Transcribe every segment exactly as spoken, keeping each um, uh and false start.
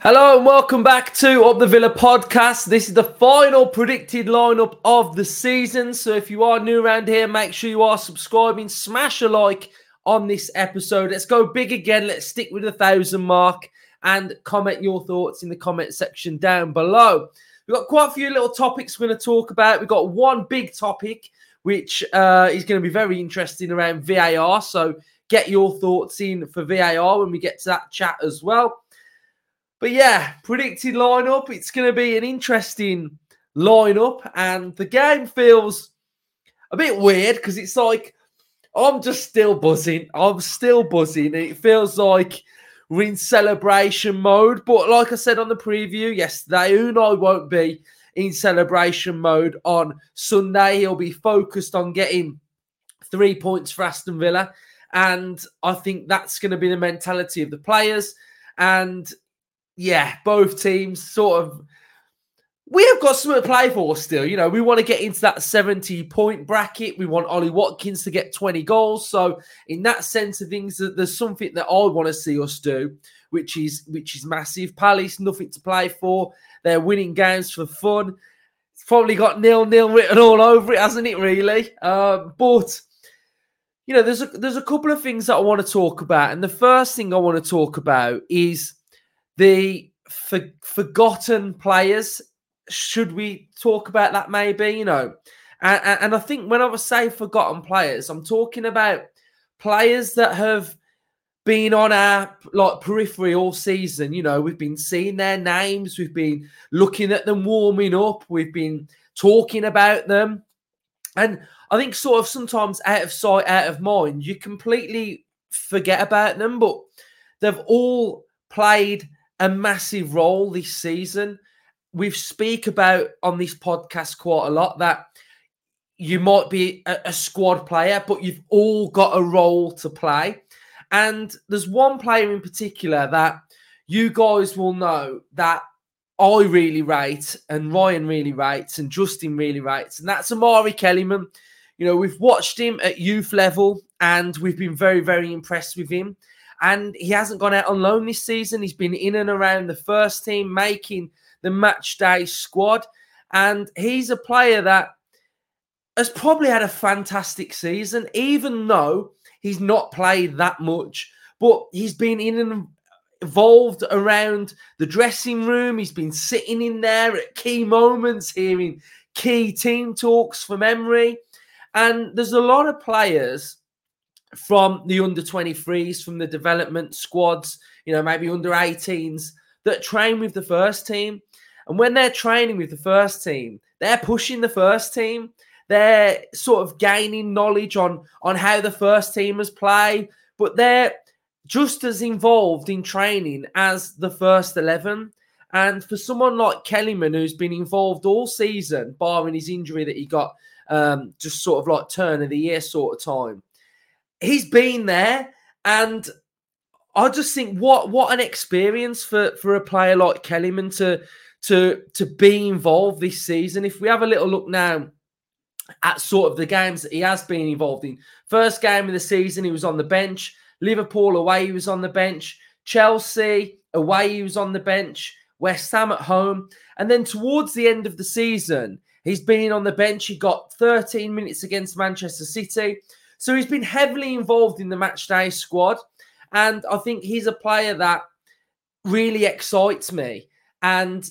Hello and welcome back to Up the Villa podcast. This is the final predicted lineup of the season. So if you are new around here, make sure you are subscribing, smash a like on this episode. Let's go big again. Let's stick with the thousand mark and comment your thoughts in the comment section down below. We've got quite a few little topics we're going to talk about. We've got one big topic, which uh, is going to be very interesting around V A R. So get your thoughts in for V A R when we get to that chat as well. But yeah, predicted lineup. It's going to be an interesting lineup. And the game feels a bit weird because it's like I'm just still buzzing. I'm still buzzing. It feels like we're in celebration mode. But like I said on the preview yesterday, Unai won't be in celebration mode on Sunday. He'll be focused on getting three points for Aston Villa. And I think that's going to be the mentality of the players. And yeah, both teams sort of, we have got something to play for still. You know, we want to get into that seventy-point bracket. We want Ollie Watkins to get twenty goals. So in that sense of things, there's something that I want to see us do, which is which is massive. Palace, nothing to play for. They're winning games for fun. It's probably got nil-nil written all over it, hasn't it, really? Uh, but, you know, there's a, there's a couple of things that I want to talk about. And the first thing I want to talk about is the for, forgotten players. Should we talk about that maybe, you know? And, and I think when I say forgotten players, I'm talking about players that have been on our like periphery all season. You know, we've been seeing their names. We've been looking at them warming up. We've been talking about them. And I think sort of sometimes out of sight, out of mind, you completely forget about them. But they've all played a massive role this season. We've speak about on this podcast quite a lot that you might be a, a squad player, but you've all got a role to play. And there's one player in particular that you guys will know that I really rate and Ryan really rates and Justin really rates. And that's Omari Kellyman. You know, we've watched him at youth level and we've been very, very impressed with him. And he hasn't gone out on loan this season. He's been in and around the first team, making the match day squad. And he's a player that has probably had a fantastic season, even though he's not played that much. But he's been in and involved around the dressing room. He's been sitting in there at key moments, hearing key team talks from Emery. And there's a lot of players from the under twenty-threes, from the development squads, you know, maybe under eighteens, that train with the first team. And when they're training with the first team, they're pushing the first team. They're sort of gaining knowledge on, on how the first teamers play, but they're just as involved in training as the first eleven. And for someone like Kellyman, who's been involved all season, barring his injury that he got um, just sort of like turn of the year sort of time, he's been there, and I just think what what an experience for, for a player like Kellyman to, to, to be involved this season. If we have a little look now at sort of the games that he has been involved in. First game of the season, he was on the bench. Liverpool away, he was on the bench. Chelsea away, he was on the bench. West Ham at home. And then towards the end of the season, he's been on the bench. He got thirteen minutes against Manchester City. So he's been heavily involved in the matchday squad. And I think he's a player that really excites me. And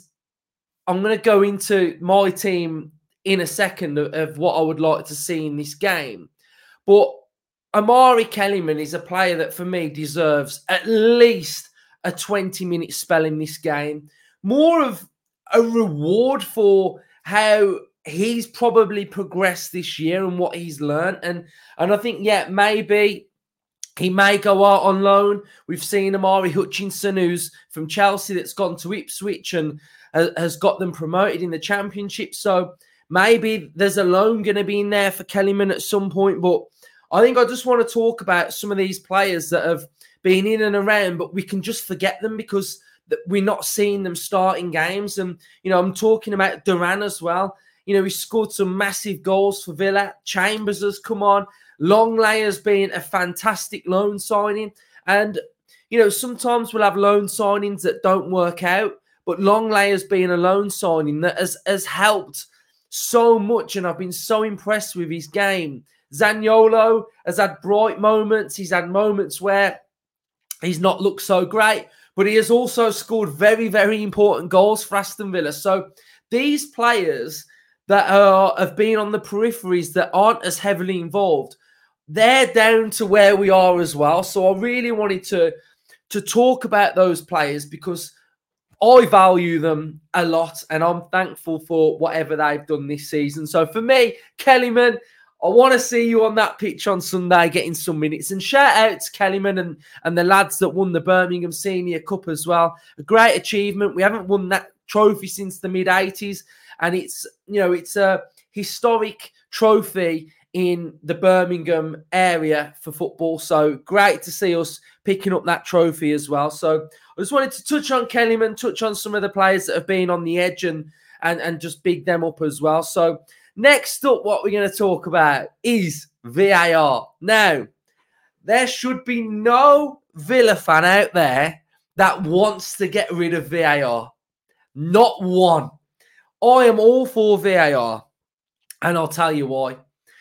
I'm going to go into my team in a second of, of what I would like to see in this game. But Omari Kellyman is a player that for me deserves at least a twenty-minute spell in this game. More of a reward for how he's probably progressed this year and what he's learned. And, and I think, yeah, maybe he may go out on loan. We've seen Amari Hutchinson, who's from Chelsea, that's gone to Ipswich and has got them promoted in the Championship. So maybe there's a loan going to be in there for Kellyman at some point. But I think I just want to talk about some of these players that have been in and around, but we can just forget them because we're not seeing them starting games. And, you know, I'm talking about Duran as well. You know, he scored some massive goals for Villa. Chambers has come on. Longley has been a fantastic loan signing. And, you know, sometimes we'll have loan signings that don't work out, but Longley has been a loan signing that has, has helped so much, and I've been so impressed with his game. Zaniolo has had bright moments. He's had moments where he's not looked so great, but he has also scored very, very important goals for Aston Villa. So these players that are, have been on the peripheries that aren't as heavily involved, they're down to where we are as well. So I really wanted to, to talk about those players because I value them a lot, and I'm thankful for whatever they've done this season. So for me, Kellyman, I want to see you on that pitch on Sunday getting some minutes. And shout out to Kellyman and, and the lads that won the Birmingham Senior Cup as well. A great achievement. We haven't won that trophy since the mid eighties. And it's, you know, it's a historic trophy in the Birmingham area for football. So great to see us picking up that trophy as well. So I just wanted to touch on Kellyman, touch on some of the players that have been on the edge and, and, and just big them up as well. So next up, what we're going to talk about is V A R. Now, there should be no Villa fan out there that wants to get rid of V A R. Not one. I am all for V A R, and I'll tell you why.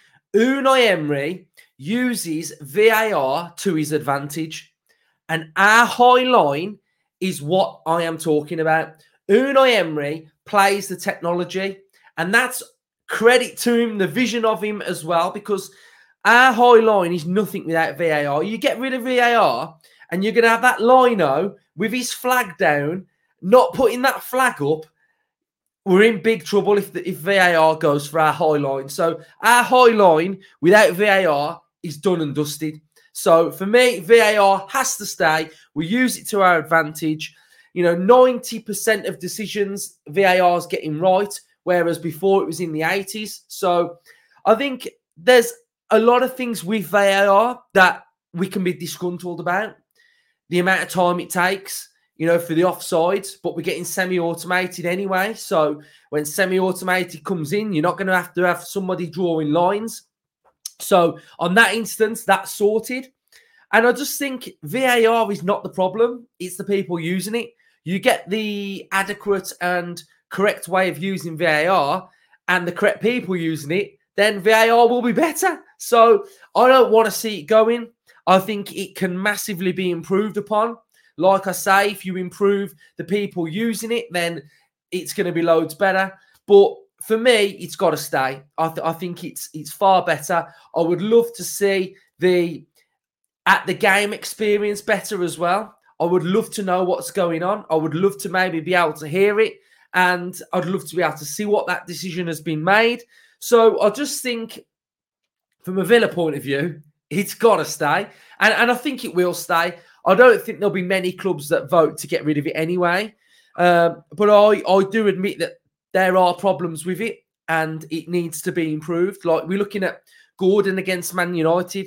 Unai Emery uses V A R to his advantage, and our high line is what I am talking about. Unai Emery plays the technology, and that's credit to him, the vision of him as well, because our high line is nothing without V A R. You get rid of V A R, and you're going to have that lino with his flag down, not putting that flag up. We're in big trouble if, the, if V A R goes for our high line. So our high line without V A R is done and dusted. So for me, V A R has to stay. We use it to our advantage. You know, ninety percent of decisions V A R is getting right, whereas before it was in the eighties. So I think there's a lot of things with V A R that we can be disgruntled about. The amount of time it takes, you know, for the offsides, but we're getting semi-automated anyway. So when semi-automated comes in, you're not going to have to have somebody drawing lines. So on that instance, that's sorted. And I just think V A R is not the problem. It's the people using it. You get the adequate and correct way of using V A R and the correct people using it, then V A R will be better. So I don't want to see it going. I think it can massively be improved upon. Like I say, if you improve the people using it, then it's going to be loads better. But for me, it's got to stay. I, th I think it's it's far better. I would love to see the at the game experience better as well. I would love to know what's going on. I would love to maybe be able to hear it, and I'd love to be able to see what that decision has been made. So I just think, from a Villa point of view, it's got to stay, and and I think it will stay. I don't think there'll be many clubs that vote to get rid of it anyway. Um, but I, I do admit that there are problems with it and it needs to be improved. Like we're looking at Gordon against Man United.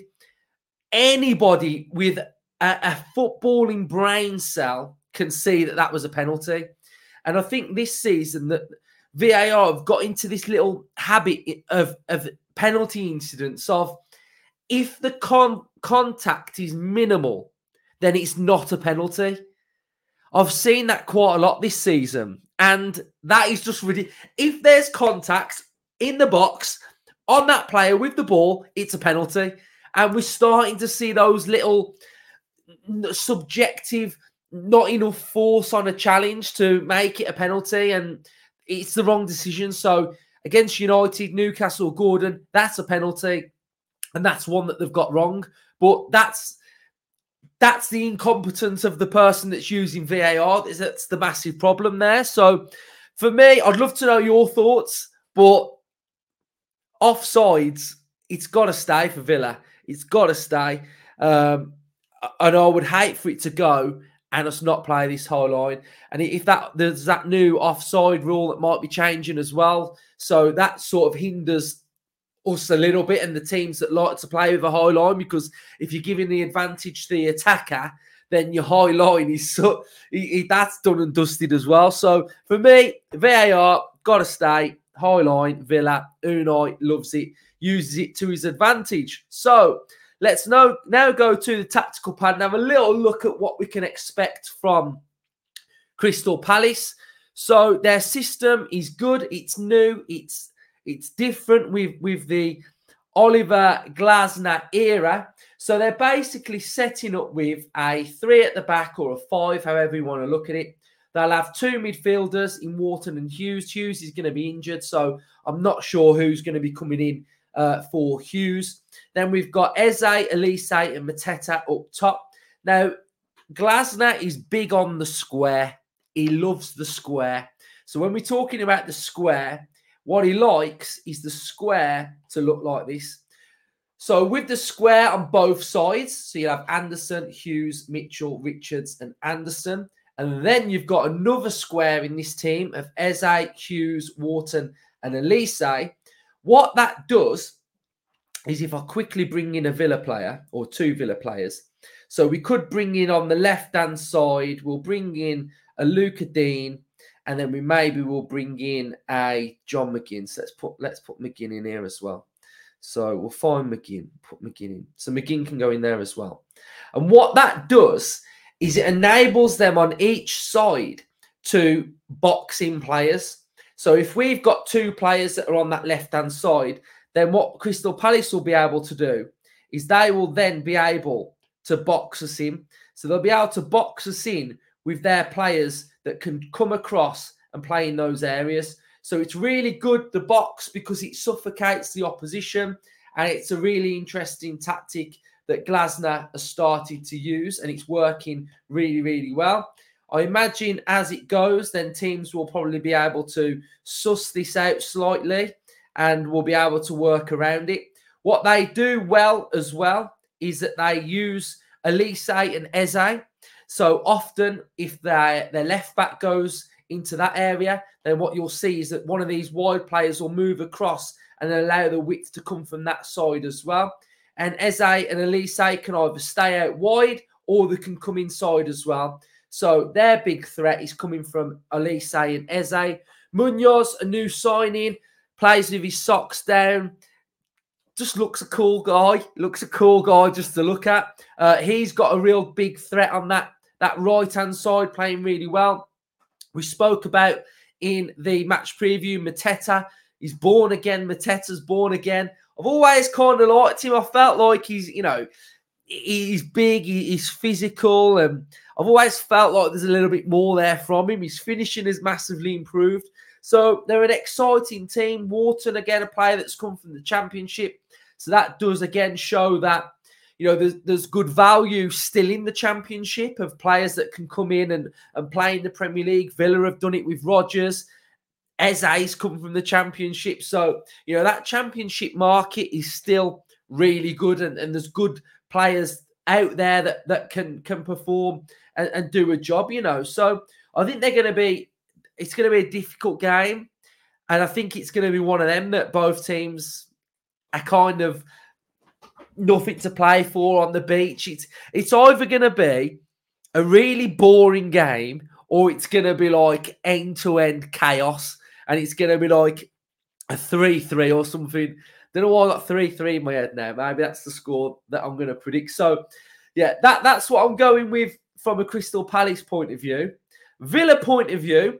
Anybody with a, a footballing brain cell can see that that was a penalty. And I think this season that V A R have got into this little habit of, of penalty incidents of if the con contact is minimal, then it's not a penalty. I've seen that quite a lot this season. And that is just ridiculous. If there's contact in the box on that player with the ball, it's a penalty. And we're starting to see those little subjective, not enough force on a challenge to make it a penalty. And it's the wrong decision. So against United, Newcastle, Gordon, that's a penalty. And that's one that they've got wrong. But that's... That's the incompetence of the person that's using V A R. That's the massive problem there. So for me, I'd love to know your thoughts, but offsides, it's got to stay for Villa. It's got to stay. Um, and I would hate for it to go and us not play this high line. And if that there's that new offside rule that might be changing as well. So that sort of hinders us a little bit and the teams that like to play with a high line, because if you're giving the advantage to the attacker, then your high line is so he, he, that's done and dusted as well. So for me, V A R got to stay. High line, Villa, Unai loves it, uses it to his advantage. So let's now, now go to the tactical pad and have a little look at what we can expect from Crystal Palace. So their system is good. It's new. It's it's different with, with the Oliver Glasner era. So they're basically setting up with a three at the back or a five, however you want to look at it. They'll have two midfielders in Wharton and Hughes. Hughes is going to be injured, so I'm not sure who's going to be coming in uh, for Hughes. Then we've got Eze, Elise, and Mateta up top. Now, Glasner is big on the square. He loves the square. So when we're talking about the square, what he likes is the square to look like this. So with the square on both sides, so you have Anderson, Hughes, Mitchell, Richards, and Anderson. And then you've got another square in this team of Eze, Hughes, Wharton, and Elise. What that does is if I quickly bring in a Villa player or two Villa players. So we could bring in on the left-hand side, we'll bring in a Luca Dean, and then we maybe will bring in a John McGinn. So let's put let's put McGinn in here as well. So we'll find McGinn, put McGinn in. So McGinn can go in there as well. And what that does is it enables them on each side to box in players. So if we've got two players that are on that left-hand side, then what Crystal Palace will be able to do is they will then be able to box us in. So they'll be able to box us in with their players that can come across and play in those areas. So it's really good, the box, because it suffocates the opposition. And it's a really interesting tactic that Glasner has started to use. And it's working really, really well. I imagine as it goes, then teams will probably be able to suss this out slightly and will be able to work around it. What they do well as well is that they use Elise and Eze. So often if their, their left back goes into that area, then what you'll see is that one of these wide players will move across and allow the width to come from that side as well. And Eze and Elise can either stay out wide or they can come inside as well. So their big threat is coming from Elise and Eze. Munoz, a new signing, plays with his socks down. Just looks a cool guy. Looks a cool guy just to look at. Uh, he's got a real big threat on that, that right-hand side, playing really well. We spoke about in the match preview, Mateta. He's born again. Mateta's born again. I've always kind of liked him. I felt like he's, you know, he's big, he's physical, and I've always felt like there's a little bit more there from him. His finishing has massively improved. So they're an exciting team. Wharton, again, a player that's come from the Championship. So that does, again, show that, you know, there's, there's good value still in the Championship of players that can come in and, and play in the Premier League. Villa have done it with Rodgers. Eze's come from the Championship. So, you know, that Championship market is still really good, and, and there's good players out there that, that can, can perform and, and do a job, you know. So I think they're going to be, it's going to be a difficult game. And I think it's going to be one of them that both teams are kind of nothing to play for on the beach. It's, it's either going to be a really boring game or it's going to be like end-to-end chaos. And it's going to be like a three three or something. Don't know why I got three three in my head now. Maybe that's the score that I'm going to predict. So, yeah, that, that's what I'm going with from a Crystal Palace point of view. Villa point of view,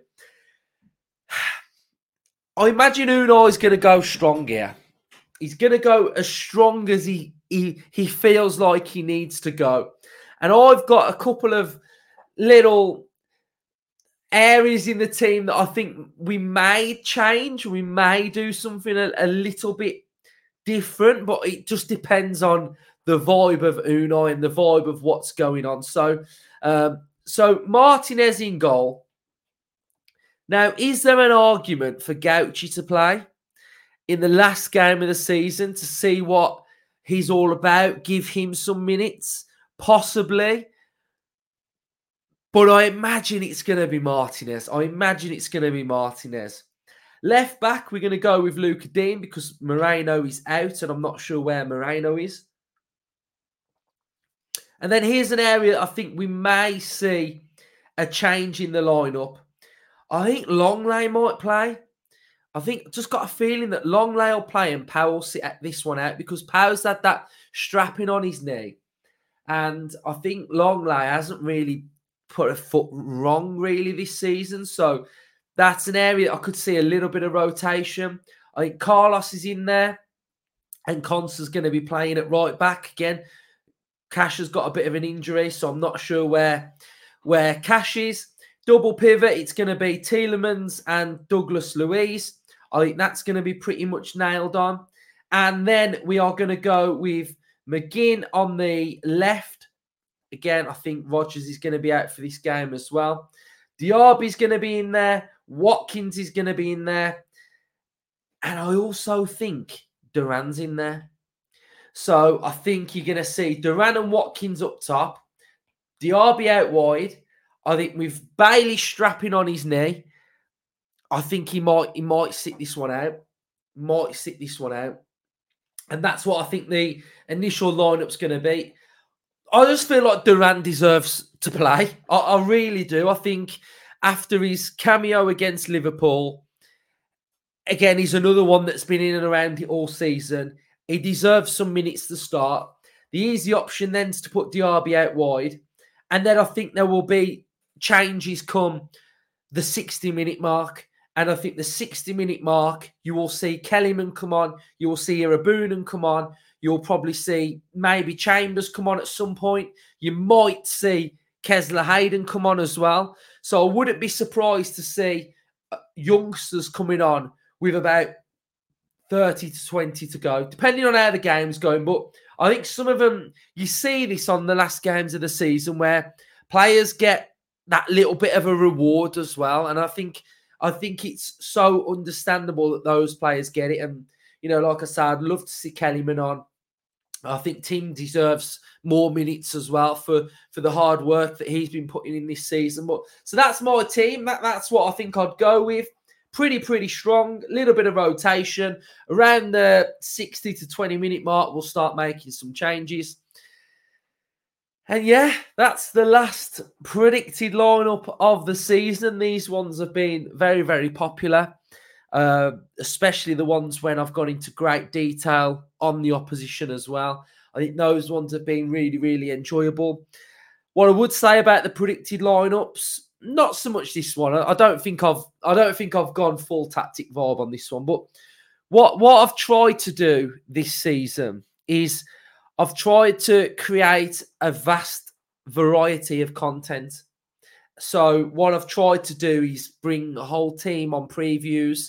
I imagine Unai is going to go strong here. He's going to go as strong as he, he, he feels like he needs to go. And I've got a couple of little areas in the team that I think we may change. We may do something a, a little bit different, but it just depends on the vibe of Unai and the vibe of what's going on. So, um, so Martinez in goal. Now, is there an argument for Gauchi to play in the last game of the season to see what he's all about? Give him some minutes, possibly. But I imagine it's going to be Martinez. I imagine it's going to be Martinez. Left back, we're going to go with Luca Dean because Moreno is out and I'm not sure where Moreno is. And then here's an area I think we may see a change in the lineup. I think Longley might play. I think just got a feeling that Longley will play and Powell sit at this one out because Powell's had that strapping on his knee. And I think Longley hasn't really put a foot wrong really this season. So that's an area I could see a little bit of rotation. I think Carlos is in there and Consa's going to be playing at right back again. Cash has got a bit of an injury, so I'm not sure where, where Cash is. Double pivot, it's going to be Tielemans and Douglas Luiz. I think that's going to be pretty much nailed on. And then we are going to go with McGinn on the left. Again, I think Rodgers is going to be out for this game as well. Diaby's going to be in there. Watkins is going to be in there. And I also think Duran's in there. So I think you're going to see Duran and Watkins up top. Diaby out wide. I think with Bailey strapping on his knee, I think he might he might sit this one out. Might sit this one out. And that's what I think the initial lineup's going to be. I just feel like Duran deserves to play. I, I really do. I think after his cameo against Liverpool, again, he's another one that's been in and around it all season. He deserves some minutes to start. The easy option then is to put Diaby out wide. And then I think there will be changes come the sixty-minute mark. And I think the sixty-minute mark, you will see Kellyman come on. You will see Irabunan come on. You'll probably see maybe Chambers come on at some point. You might see Kesler Hayden come on as well. So I wouldn't be surprised to see youngsters coming on with about thirty to twenty to go, depending on how the game's going. But I think some of them, you see this on the last games of the season where players get that little bit of a reward as well. And I think I think it's so understandable that those players get it. And, you know, like I said, I'd love to see Kellyman on. I think Tim deserves more minutes as well for, for the hard work that he's been putting in this season. But so that's my team. That, that's what I think I'd go with. Pretty, pretty strong. A little bit of rotation. Around the sixty to twenty minute mark, we'll start making some changes. And yeah, that's the last predicted lineup of the season. These ones have been very, very popular, uh, especially the ones when I've gone into great detail on the opposition as well. I think those ones have been really, really enjoyable. What I would say about the predicted lineups, not so much this one. I don't think I've, I don't think I've gone full tactic vibe on this one. But what what I've tried to do this season is I've tried to create a vast variety of content. So what I've tried to do is bring the whole team on previews.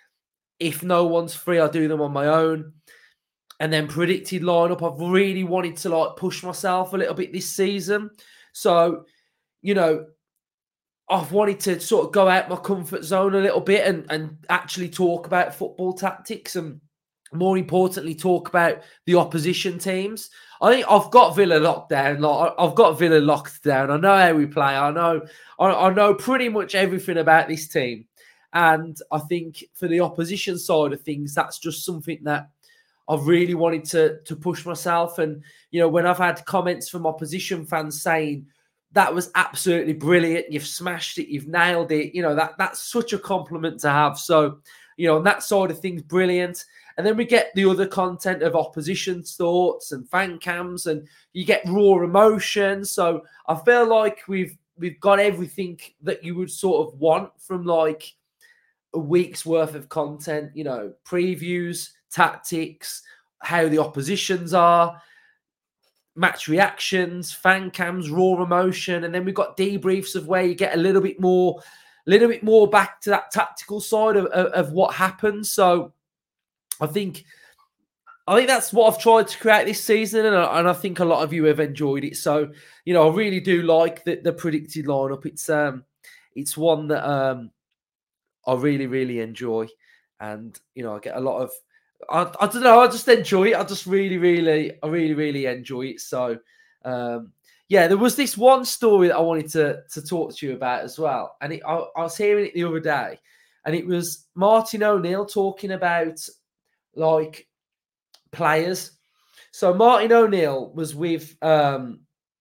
If no one's free, I'll do them on my own. And then predicted lineup, I've really wanted to like push myself a little bit this season. So, you know, I've wanted to sort of go out my comfort zone a little bit and, and actually talk about football tactics and more importantly, talk about the opposition teams. I think I've got Villa locked down. Like I've got Villa locked down. I know how we play. I know, I, I know pretty much everything about this team. And I think for the opposition side of things, that's just something that I've really wanted to, to push myself. And, you know, when I've had comments from opposition fans saying, that was absolutely brilliant, you've smashed it, you've nailed it, you know, that that's such a compliment to have. So, you know, on that side of things, brilliant. And then we get the other content of opposition's thoughts and fan cams, and you get raw emotion. So I feel like we've we've got everything that you would sort of want from like a week's worth of content, you know, previews, tactics, how the oppositions are, match reactions, fan cams, raw emotion, and then we've got debriefs of where you get a little bit more, a little bit more back to that tactical side of, of, of what happened. So I think, I think that's what I've tried to create this season, and I, and I think a lot of you have enjoyed it. So, you know, I really do like the, the predicted lineup. It's um, it's one that um, I really, really enjoy, and you know, I get a lot of, I, I don't know, I just enjoy it. I just really, really, I really, really enjoy it. So, um, yeah, there was this one story that I wanted to to talk to you about as well, and it, I, I was hearing it the other day, and it was Martin O'Neill talking about like players. So Martin O'Neill was with, um,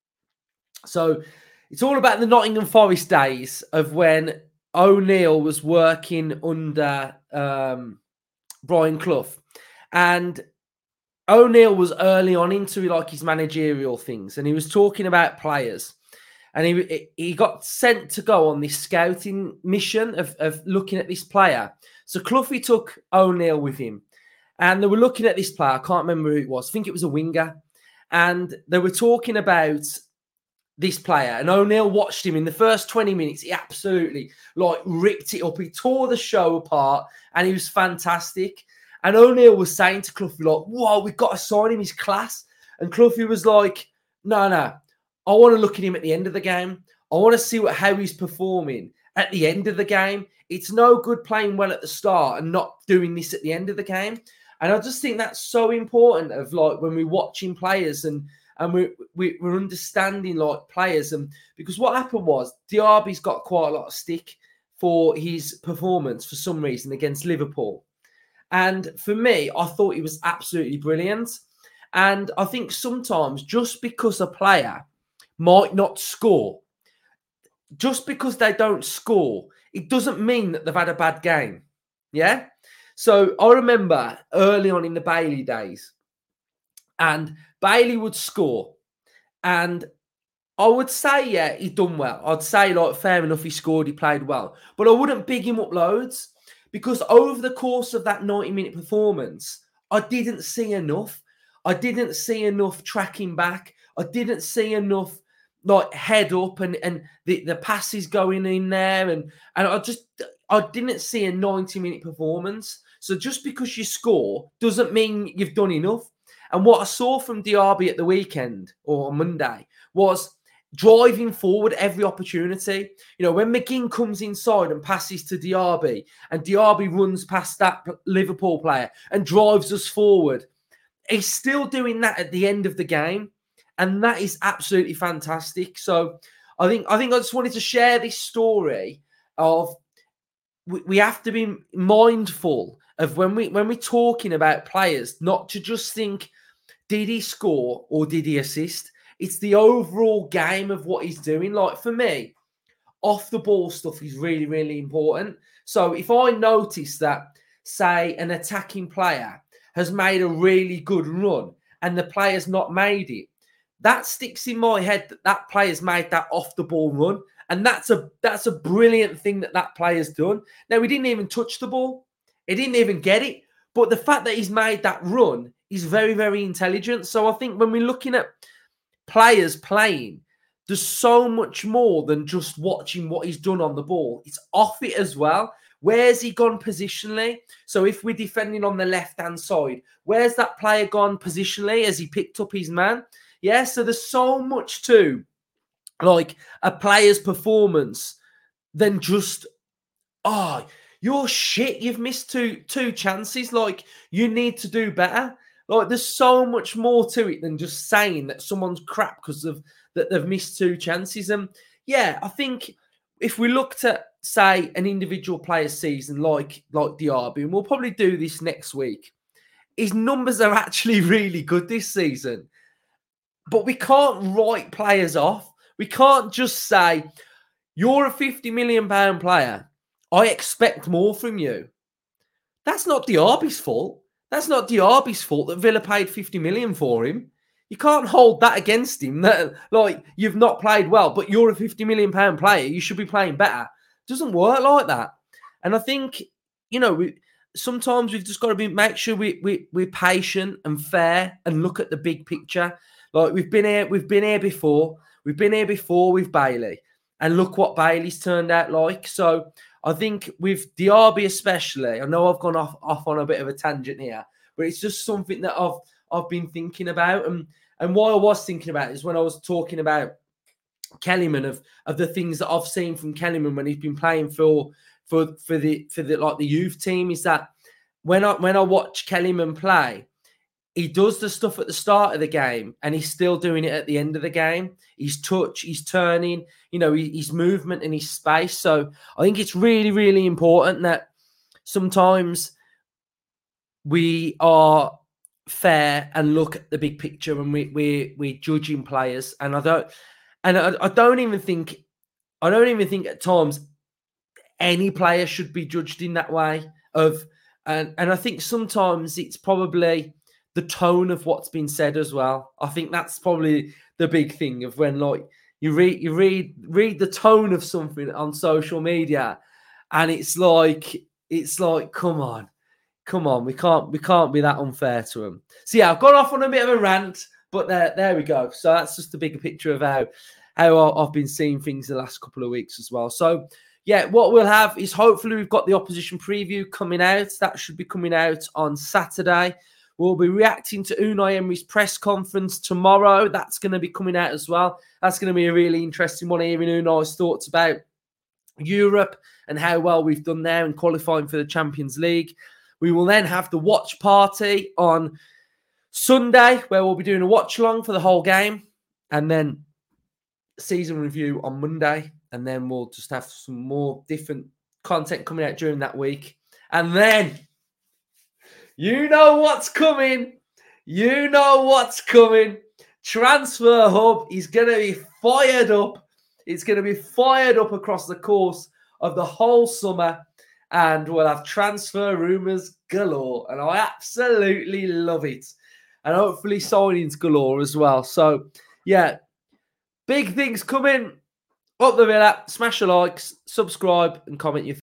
so it's all about the Nottingham Forest days of when O'Neill was working under um, Brian Clough, and O'Neill was early on into like his managerial things, and he was talking about players, and he he got sent to go on this scouting mission of, of looking at this player. So Cloughie took O'Neill with him, and they were looking at this player. I can't remember who it was. I think it was a winger, and they were talking about this player. And O'Neill watched him in the first twenty minutes. He absolutely like ripped it up. He tore the show apart, and he was fantastic. And O'Neill was saying to Cloughie, like, whoa, we've got to sign him. He's class. And Cloughie was like, no, no. I want to look at him at the end of the game. I want to see what, how he's performing at the end of the game. It's no good playing well at the start and not doing this at the end of the game. And I just think that's so important of like when we're watching players and and we, we, we're understanding like players. And because what happened was Diaby's got quite a lot of stick for his performance for some reason against Liverpool. And for me, I thought he was absolutely brilliant. And I think sometimes just because a player might not score, just because they don't score, it doesn't mean that they've had a bad game. Yeah? So I remember early on in the Bailey days, and Bailey would score. And I would say, yeah, he'd done well. I'd say, like, fair enough, he scored, he played well. But I wouldn't big him up loads. Because over the course of that ninety-minute performance, I didn't see enough. I didn't see enough tracking back. I didn't see enough like head up and, and the, the passes going in there. And, and I just, I didn't see a ninety-minute performance. So just because you score doesn't mean you've done enough. And what I saw from Diaby at the weekend or on Monday was driving forward every opportunity. You know, when McGinn comes inside and passes to Diaby and Diaby runs past that Liverpool player and drives us forward, he's still doing that at the end of the game. And that is absolutely fantastic. So I think I think I just wanted to share this story of we, we have to be mindful of when we when we're talking about players, not to just think, did he score or did he assist? It's the overall game of what he's doing. Like for me, off the ball stuff is really, really important. So if I notice that, say, an attacking player has made a really good run and the player's not made it, that sticks in my head that that player's made that off the ball run. And that's a that's a brilliant thing that that player's done. Now, he didn't even touch the ball. He didn't even get it. But the fact that he's made that run is very, very intelligent. So I think when we're looking at players playing, there's so much more than just watching what he's done on the ball. It's off it as well. Where's he gone positionally? So if we're defending on the left-hand side, where's that player gone positionally as he picked up his man? Yeah, so there's so much to like a player's performance than just, oh, you're shit. You've missed two two chances. Like, you need to do better. Like, there's so much more to it than just saying that someone's crap because of that they've missed two chances. And yeah, I think if we looked at, say, an individual player's season like like Diaby, and we'll probably do this next week, his numbers are actually really good this season. But we can't write players off. We can't just say, you're a fifty million pound player, I expect more from you. That's not Diaby's fault. That's not Diaby's fault that Villa paid fifty million for him. You can't hold that against him. That, like, you've not played well, but you're a fifty million pound player. You should be playing better. It doesn't work like that. And I think, you know, we, sometimes we've just got to be make sure we, we, we're patient and fair and look at the big picture. Like, we've been here, we've been here before. We've been here before with Bailey. And look what Bailey's turned out like. So I think with Diaby especially, I know I've gone off, off on a bit of a tangent here, but it's just something that I've I've been thinking about. And and what I was thinking about is when I was talking about Kellyman, of, of the things that I've seen from Kellyman when he's been playing for for for the for the like the youth team, is that when I when I watch Kellyman play, he does the stuff at the start of the game and he's still doing it at the end of the game. His touch, his turning, you know, his movement and his space. So I think it's really, really important that sometimes we are fair and look at the big picture and we we we're judging players. And I don't and I, I don't even think I don't even think at times any player should be judged in that way. of, and, and I think sometimes it's probably the tone of what's been said as well. I think that's probably the big thing of when like you read you read read the tone of something on social media, and it's like it's like come on, come on, we can't we can't be that unfair to them. So yeah, I've gone off on a bit of a rant, but there there we go. So that's just a bigger picture of how how I've been seeing things the last couple of weeks as well. So yeah, what we'll have is hopefully we've got the opposition preview coming out. That should be coming out on Saturday. We'll be reacting to Unai Emery's press conference tomorrow. That's going to be coming out as well. That's going to be a really interesting one, hearing Unai's thoughts about Europe and how well we've done there in qualifying for the Champions League. We will then have the watch party on Sunday, where we'll be doing a watch along for the whole game, and then season review on Monday, and then we'll just have some more different content coming out during that week. And then you know what's coming. You know what's coming. Transfer Hub is going to be fired up. It's going to be fired up across the course of the whole summer, and we'll have transfer rumours galore, and I absolutely love it. And hopefully signings galore as well. So, yeah, big things coming up the Villa. Smash the likes, subscribe, and comment your